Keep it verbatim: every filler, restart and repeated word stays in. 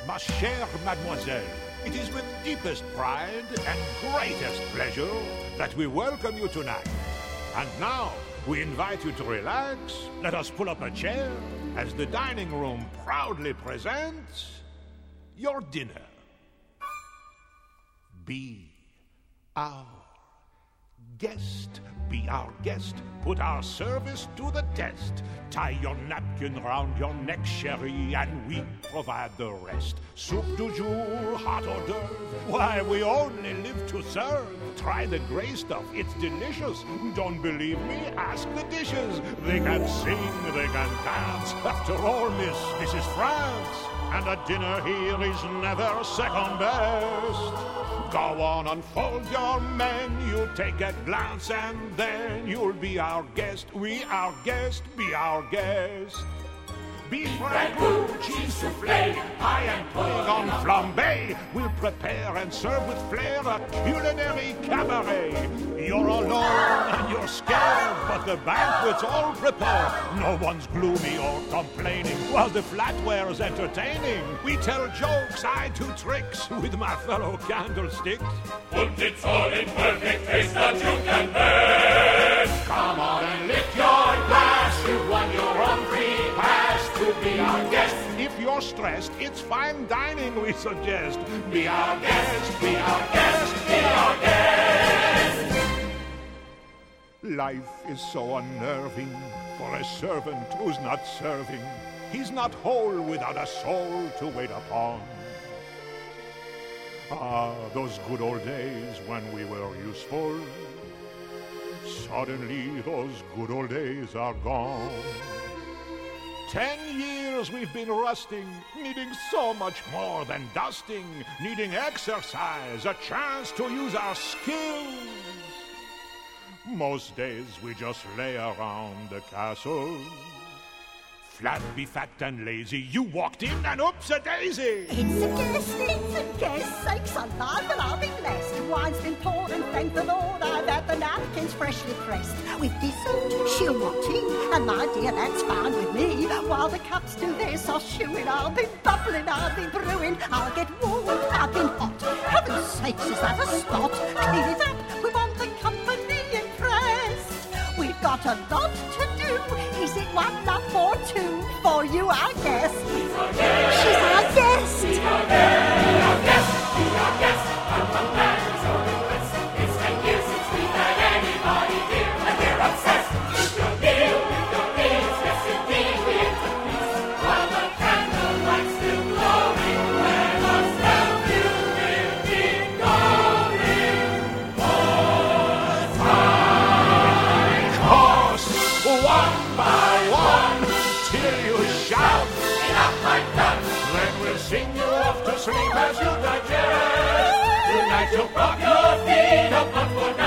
Ma chère mademoiselle, it is with deepest pride and greatest pleasure that we welcome you tonight. And now, we invite you to relax. Let us pull up a chair as the dining room proudly presents your dinner. Be our guest. Be our guest. Put our service to the test. Tie your napkin round your neck, chérie, and we provide the rest. Soup du jour, hot hors d'oeuvre. Why, we only live to serve. Try the gray stuff, it's delicious. Don't believe me? Ask the dishes. They can sing, they can dance. After all, miss, this is France. And a dinner here is never second best. Go on, unfold your menu, take a glance, and then you'll be our guest. We, our guest, be our guest. Beef ragout, cheese soufflé, pie and pudding on flambé. We'll prepare and serve with flair a culinary cabaret. You're alone and you're scared, but the banquet's all prepared. No one's gloomy or complaining, while the flatware's entertaining. We tell jokes, I do tricks with my fellow candlesticks. And it's all in perfect taste that you can best. Come on and lift your glass, you've won your own free pass to be our guest. If you're stressed, it's fine dining we suggest. Be our guest, be our guest, be our guest. Life is so unnerving for a servant who's not serving. He's not whole without a soul to wait upon. Ah, those good old days when we were useful. Suddenly those good old days are gone. Ten years we've been rusting, needing so much more than dusting, needing exercise, a chance to use our skills. Most days we just lay around the castle. Flat, be fat and lazy, you walked in and oops-a-daisy. It's a guest, it's a guest, sakes alive and I'll be blessed. Wine's been poured and thank the Lord I've had the napkins freshly pressed. With dessert, she'll want tea, and my dear, that's fine with me. While the cups do their soft chewing, I'll be bubbling, I'll be brewing. I'll get warm, I've been hot. Heaven's sakes, is that a spot? Clean it up, we want the company impressed. We've got a lot to do. Is it one love or two for you, our guest? She's our guest. She's our guest. She's our guest. Be our guest. Be our guest. I'm from Paris or the West. It's ten years since we've had anybody here, and we're obsessed with your meal, with your meals. Yes, indeed, we interplease. While the candlelight still glowing, let us help you with the going. Course, one by one, till you shout. Enough, I'm done. Then we'll sing you off to sleep as you digest. Tonight you'll pop your feet up, but for now.